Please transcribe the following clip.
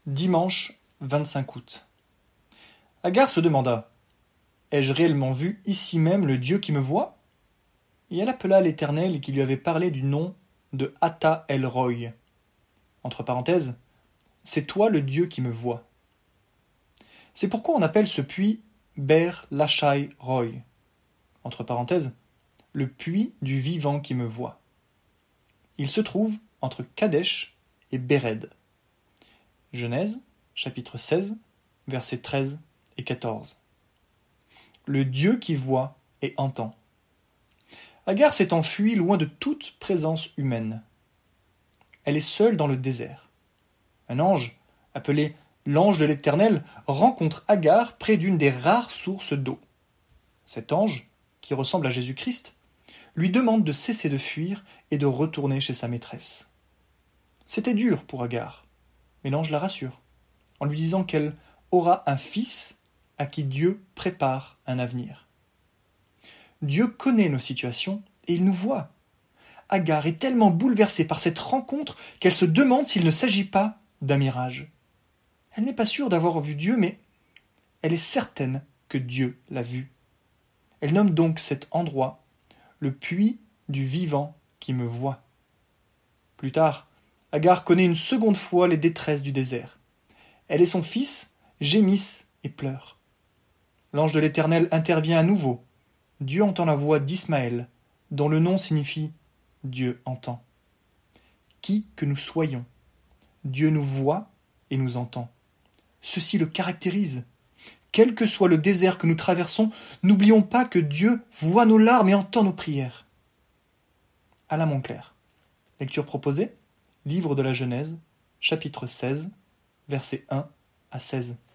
Dimanche 25 août. Agar se demanda: ai-je réellement vu ici même le Dieu qui me voit? Et elle appela l'Éternel qui lui avait parlé du nom de Ata El Roy. Entre parenthèses, c'est toi le Dieu qui me voit. C'est pourquoi on appelle ce puits Ber Lachai Roy. Entre parenthèses, le puits du vivant qui me voit. Il se trouve entre Kadesh et Béred. Genèse, chapitre 16, versets 13 et 14. Le Dieu qui voit et entend. Agar s'est enfuie loin de toute présence humaine. Elle est seule dans le désert. Un ange, appelé l'ange de l'Éternel, rencontre Agar près d'une des rares sources d'eau. Cet ange, qui ressemble à Jésus-Christ, lui demande de cesser de fuir et de retourner chez sa maîtresse. C'était dur pour Agar, mais l'ange la rassure, en lui disant qu'elle aura un fils à qui Dieu prépare un avenir. Dieu connaît nos situations et il nous voit. Agar est tellement bouleversée par cette rencontre qu'elle se demande s'il ne s'agit pas d'un mirage. Elle n'est pas sûre d'avoir vu Dieu, mais elle est certaine que Dieu l'a vu. Elle nomme donc cet endroit le puits du vivant qui me voit. Plus tard, Agar connaît une seconde fois les détresses du désert. Elle et son fils gémissent et pleurent. L'ange de l'Éternel intervient à nouveau. Dieu entend la voix d'Ismaël, dont le nom signifie « Dieu entend ». Qui que nous soyons, Dieu nous voit et nous entend. Ceci le caractérise. Quel que soit le désert que nous traversons, n'oublions pas que Dieu voit nos larmes et entend nos prières. Alain Moncler. Lecture proposée, livre de la Genèse, chapitre 16, versets 1 à 16.